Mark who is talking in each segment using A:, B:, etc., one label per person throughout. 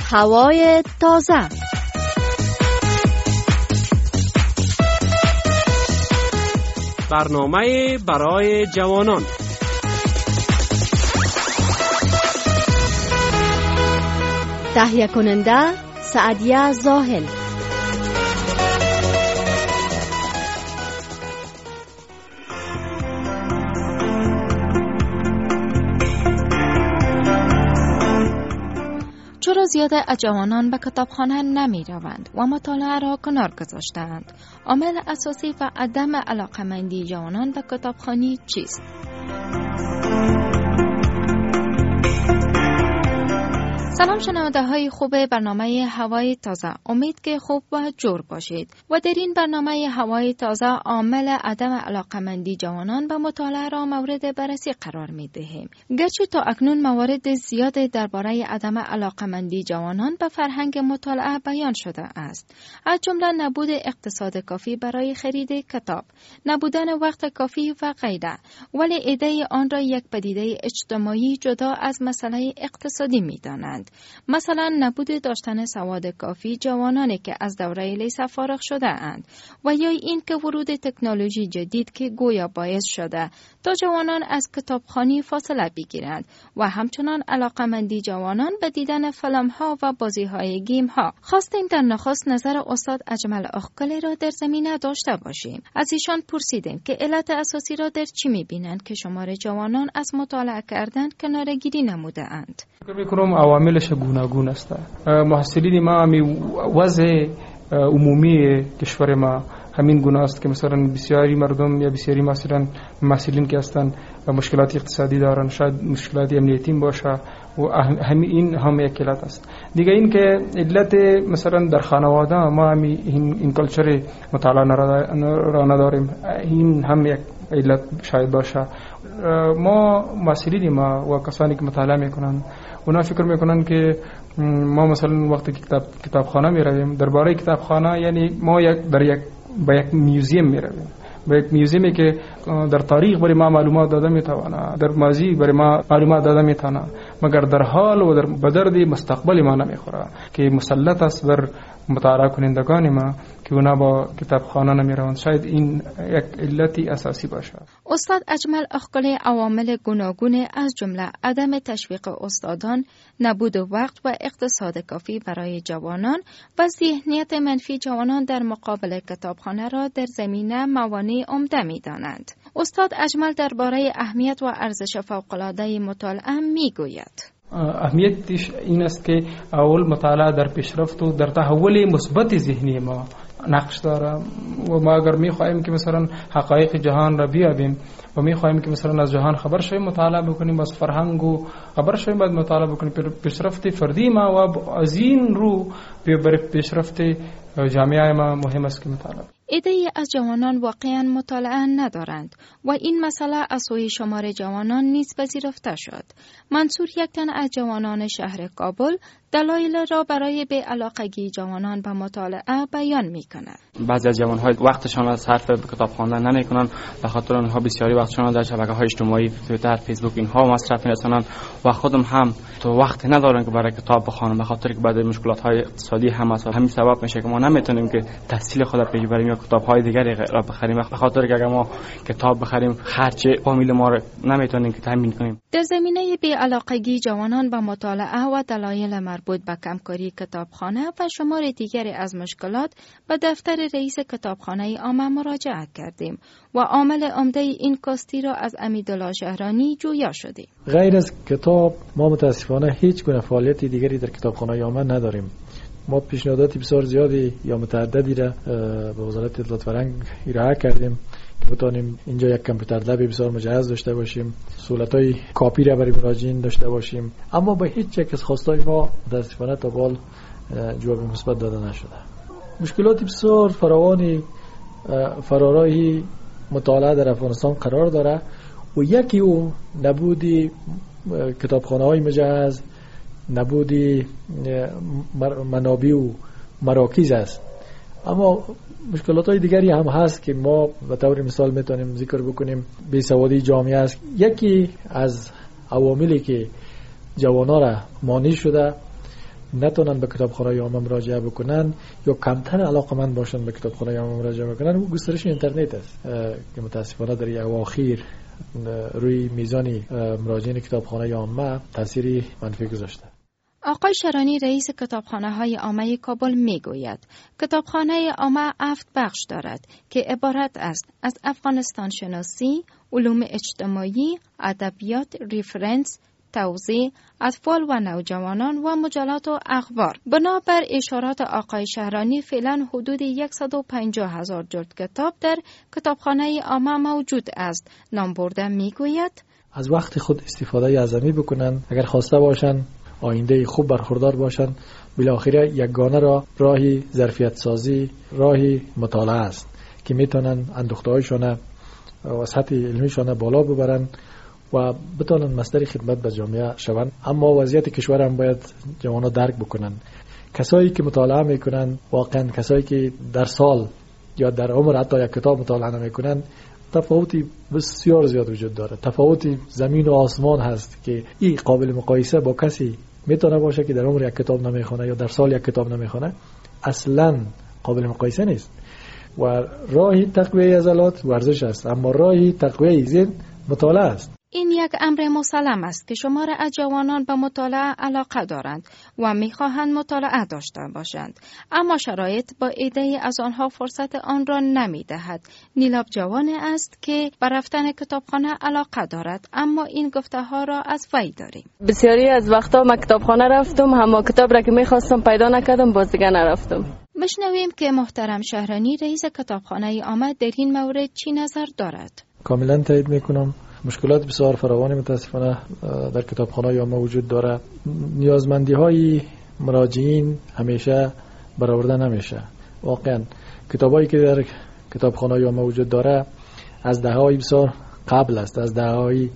A: هوای تازه.
B: برنامه برای جوانان.
A: تهیه کننده سعدیه زاهل.
C: چرا زیاده از جوانان به کتابخانه نمی روند و مطالعه را کنار گذاشتند؟ عامل اساسی و عدم علاقه‌مندی جوانان به کتابخوانی چیست؟ سلام شنونده های خوب برنامه هوای تازه، امید که خوب و جور باشید. و در این برنامه هوای تازه عامل عدم علاقه‌مندی جوانان به مطالعه را مورد بررسی قرار می دهیم. گرچه تا اکنون موارد زیاد درباره عدم علاقه‌مندی جوانان به فرهنگ مطالعه بیان شده است، از جمله نبود اقتصاد کافی برای خرید کتاب، نبودن وقت کافی و غیره، ولی ایده آن را یک پدیده اجتماعی جدا از مسئله اقتصادی می دانند. مثلا نبود داشتن سواد کافی جوانانی که از دوره لیسه فارغ شده اند و یا این که ورود تکنولوژی جدید که گویا باعث شده تا جوانان از کتابخوانی فاصله بگیرند و همچنان علاقه‌مندی جوانان به دیدن فیلم‌ها و بازی‌های گیم‌ها. خواستیم در نخست نظر استاد اجمل اخکلی را در زمینه داشته باشیم. از ایشان پرسیدیم که علت اساسی را در چی می‌بینند که شمار جوانان از مطالعه کردن کناره‌گیری نموده اند.
D: فکر می‌کنم عواملش گوناگون است. محصلین ما وضع عمومی کشور ما همین گونه است که مثلا بسیاری مردم یا بسیاری محصلین که هستند مشکلات اقتصادی دارند، شاید مشکلات امنیتی باشه و این هم یک علت است. دیگه این که علت مثلا در خانواده ما این کلچر مطالعه را نداریم، این هم یک علت شاید باشه. ما محصلین ما و کسانی که مطالعه میکنن اونا فکر میکنن که ما مثلا وقتی کتابخانه میرویم، درباره کتابخانه یعنی ما به یک میوزیم میرویم، به یک میوزیمی که در تاریخ برای ما معلومات داده میتونه، در ماضی برای ما معلومات داده میتونه، مگر در حال و به درد مستقبل ما نمیخوره که مسلط است بر مطالعه کنندگان ما که اونا با کتابخانه نمیروند. شاید این یک علتی اساسی باشه.
C: استاد اجمل اخکلی عوامل گوناگون از جمله عدم تشویق استادان، نبود وقت و اقتصاد کافی برای جوانان و ذهنیت منفی جوانان در مقابل کتابخانه را در زمینه موانع عمده می‌دانند. استاد اجمل درباره اهمیت و ارزش فوق‌العاده مطالعه می‌گوید.
D: اهمیتش این است که اول مطالعه در پیشرفت و در تحول مثبت ذهنی ما نقش داره و ما اگر می‌خواهیم که مثلا حقایق جهان را بیابیم و می‌خواهیم که مثلا از جهان خبر شویم، مطالعه بکنیم، از فرهنگ و خبر شویم، بعد مطالعه بکنیم. پیشرفت فردی ما و از این رو برای پیشرفت جامعه ما مهم است که مطالعه.
C: عده‌ای از جوانان واقعاً مطالعه ندارند و این مسئله از سوی شمار جوانان نیز پذیرفته شد. منصور، یک تن از جوانان شهر کابل، دلایل را برای بی‌علاقگی جوانان به مطالعه بیان می‌کند.
E: بعضی از جوان‌ها وقتشان را صرف کتاب خواندن نمی‌کنند، به خاطر آنها بسیاری وقتشان را در شبکه‌های اجتماعی، توییتر، فیسبوک اینها مصرف می‌کنند و خودم هم تو وقت ندارم که برای کتاب بخوانم، به خاطر که بعد مشکلات‌های اقتصادی هم است. همین سبب میشه که ما نمی‌تونیم که تحصیل خود را پیش ببریم یا کتاب‌های دیگری را بخریم، به خاطر که اگر ما کتاب بخریم خرج فامیل ما را نمی‌تونیم که تامین کنیم.
C: در زمینه بی‌علاقگی جوانان به مطالعه و دلایل مربوط به کمکاری کتابخانه و شمار دیگری از مشکلات به دفتر رئیس کتابخانه عامه مراجعه کردیم و عامل عمده این کاستی را از امیدالله شهرانی جویا شدیم.
F: غیر از کتاب ما متاسفانه هیچ گونه فعالیت دیگری در کتابخانه عامه نداریم. ما پیشنهادات بسیار زیادی یا متعددی را به وزارت اطلاعات فرهنگ ارائه کردیم که بتانیم اینجا یک کامپیوتر لب بسیار مجهز داشته باشیم، سهولت‌های کاپی را برای مراجعین داشته باشیم، اما به هیچ یک از خواستای ما متاسفانه تا بال جواب مثبت داده نشده. مشکلات بسیار فراوانی فرارای مطالعه در افغانستان قرار داره و یکی او نبودی کتابخانه‌های مجهز، نبودی منابع و مراکز است. اما مشکلات‌های دیگری هم هست که ما به طور مثال میتونیم ذکر بکنیم. بیسوادی جامعه است یکی از عواملی که جوانان را مانع شده نتونن به کتابخانه عامه مراجعه بکنن یا کمتر علاقمند باشن به کتابخانه عامه مراجعه بکنن، و گسترش اینترنت است که متاسفانه در اواخر روی میزان مراجعین کتابخانه عامه تأثیری منفی گذاشته.
C: آقای شرانی رئیس کتابخانه‌های عامه کابل میگوید کتابخانه عامه 7 بخش دارد که عبارت است از افغانستان شناسی، علوم اجتماعی، ادبیات، ریفرنس، توزیع، اطفال و نوجوانان و مجلات و اخبار. بنابر اشارات آقای شهرانی فعلا حدود 150,000 جلد کتاب در کتابخانه عامه موجود است. نام برده میگوید
F: از وقت خود استفاده اعظمی بکنن، اگر خواسته باشن آینده خوب برخوردار باشن، بالاخره یگانه راهی ظرفیت سازی، راهی مطالعه است که میتونن اندوخته‌هایشون و سطح علمیشون بالا ببرن و بتونن مصدر خدمت به جامعه شوند. اما وضعیت کشور هم باید جوانا درک بکنن. کسایی که مطالعه میکنن، واقعا کسایی که در سال یا در عمر حتی یک کتاب مطالعه نمیکنن، تفاوتی بسیار زیاد وجود داره. تفاوتی زمین و آسمان هست که این قابل مقایسه با کسی میتونه باشه که در عمر یک کتاب نمیخونه یا در سال یک کتاب نمیخونه. اصلا قابل مقایسه نیست. و راهی تقویه عضلات ورزش است، اما راهی تقویه ذهن مطالعه است.
C: این یک امر مسلم است که شمار از جوانان به مطالعه علاقه دارند و میخواهند مطالعه داشته باشند، اما شرایط با عده‌ای از آنها فرصت آن را نمیدهد. نیلاب جوان است که به رفتن کتابخانه علاقه دارد، اما این گفته ها را از وی داریم.
G: بسیاری از وقتا من کتابخانه رفتم، اما کتاب را که میخواستم پیدا نکردم، باز دیگه نرفتم.
C: بشنویم که محترم شهرانی رئیس کتابخانه عامه در این مورد چی نظر دارد.
F: کاملا تایید میکنم. مشکلات بسیار فراوانی متاسفانه در کتابخانه عامه وجود داره. نیازمندی های مراجعین همیشه برآورده نمیشه. واقعا کتابایی که در کتابخانه عامه وجود داره از دهه‌های بسیار قبل است، از دهه‌های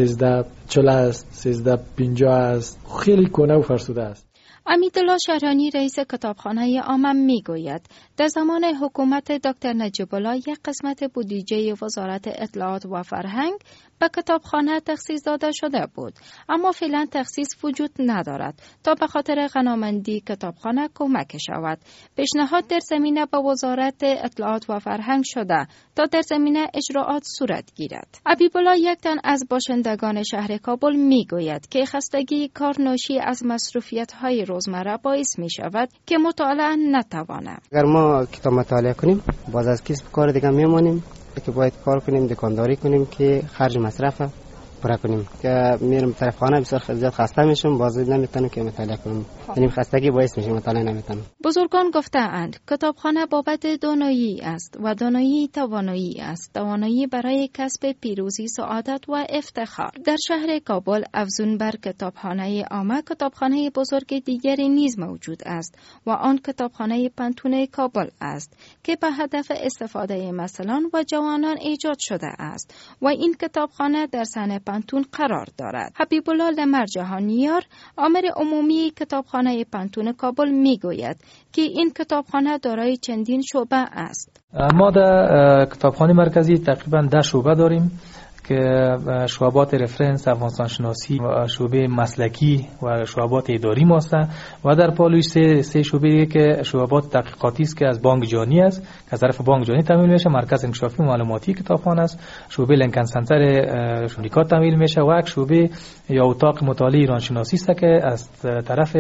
F: 1340 است، 1350 است، خیلی کهنه و فرسوده است.
C: امیدالله شهرانی رئیس کتابخانه عامه میگوید در زمان حکومت دکتر نجیب الله یک قسمت بودجه وزارت اطلاعات و فرهنگ به کتابخانه تخصیص داده شده بود، اما فعلا تخصیص وجود ندارد تا به خاطر غنامندی کتابخانه کمک شود. پیشنهاد در زمینه به وزارت اطلاعات و فرهنگ شده تا در زمینه اجراعات صورت گیرد. حبیبالله یک تن از باشندگان شهر کابل میگوید که خستگی کار ناشی از مصروفیت‌های روزمره باعث می شود که مطالعه نتوانم.
H: اگر ما کتاب مطالعه کنیم، باز از کسب کار دیگه میمونیم که باید کار کنیم، دکانداری کنیم که خرج مصرف پورا کنیم. که میرم طرف خانه بسیار زیاد خسته میشم، باز نمیتونم که مطالعه کنم. یعنی خستگی باعث میشه مطالعه نمیتونم.
C: بزرگان گفته‌اند کتابخانه بابت دانایی است و دانایی توانایی است. توانایی برای کسب پیروزی، سعادت و افتخار. در شهر کابل افزون بر کتابخانه عامه کتابخانه بزرگ دیگری نیز موجود است و آن کتابخانه پنتون کابل است که به هدف استفاده مثلان و جوانان ایجاد شده است و این کتابخانه در سن پنتون قرار دارد. حبیبالله لمر جهانیار آمر عمومی کتابخانه پنتون کابل میگوید که این کتابخانه دارای چندین شعبه است.
D: ما در کتابخانه مرکزی تقریبا 10 شعبه داریم که شعبات رفرنس، افغانستان شناسی و شعبه مسلکی و شعبات اداری ماست و در پالوش سه شعبه که شعبات تحقیقاتی است که از بانک جهانی است که از طرف بانک جهانی تامین میشه، مرکز انکشافی و معلوماتی کتابخانه است، شعبه لینکن سنتر آمریکا تامین میشه و یک شعبه یا اتاق مطالعه ایران شناسی است که از طرف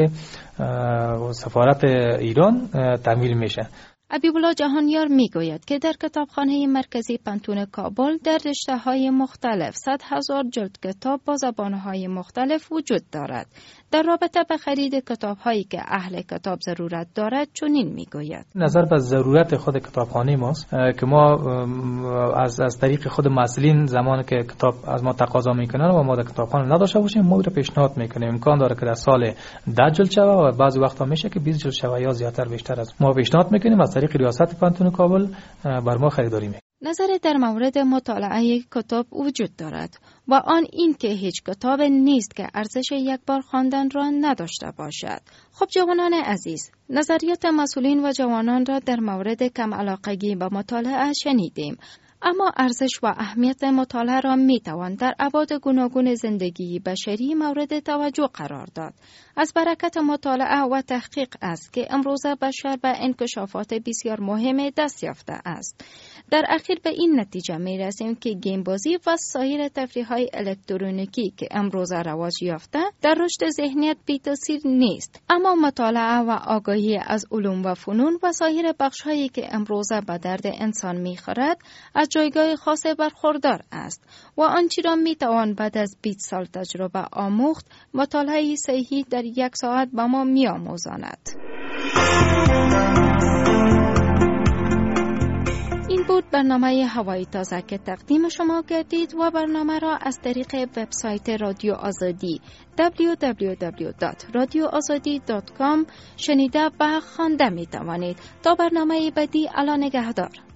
D: سفارت ایران تامین میشه.
C: حبیبالله جهانیار میگوید که در کتابخانه مرکزی پنتون کابل در رشته‌های مختلف 100,000 جلد کتاب با زبان‌های مختلف وجود دارد. در رابطه به خرید کتاب‌هایی که اهل کتاب ضرورت دارد چنین میگوید:
D: نظر به ضرورت خود کتابخانه ماست که ما از طریق خود مسئولین زمانی که کتاب از ما تقاضا میکنن و ما در کتابخانه نداشته باشیم ما رو پیشنهاد میکنیم. امکان داره که در سال 10 جلد شوه و بعضی وقتا میشه که 20 جلد شوه یا زیاتر بیشتر از ما پیشنهاد میکنیم. از طریق ریاست پنتون کابل بر ما خریداری میکنه.
C: نظر در مورد مطالعه کتاب وجود دارد و آن این که هیچ کتاب نیست که ارزش یک بار خواندن را نداشته باشد. خب جوانان عزیز، نظریات مسئولین و جوانان را در مورد کم علاقگی به مطالعه شنیدیم. اما ارزش و اهمیت مطالعه را می توان در ابعاد گوناگون زندگی بشری مورد توجه قرار داد. از برکت مطالعه و تحقیق است که امروزه بشر به انکشافات بسیار مهم دست یافته است. در اخیر به این نتیجه می رسیم که گیم بازی و سایر تفریح‌های الکترونیکی که امروزه رواج یافته در رشد ذهنیت بی تاثیر نیست، اما مطالعه و آگاهی از علوم و فنون و سایر بخش‌هایی که امروزه به درد انسان می‌خورد از جایگاه خاص برخوردار است و آنچه را می‌توان بعد از 20 سال تجربه آموخت، مطالعه صحیح در 1 ساعت به ما می‌آموزاند. این بود برنامه هوای تازه که تقدیم شما گردید و برنامه را از طریق وبسایت رادیو آزادی www.radioazadi.com شنیده و خوانده می توانید. تا برنامه بعدی، الا نگهدار.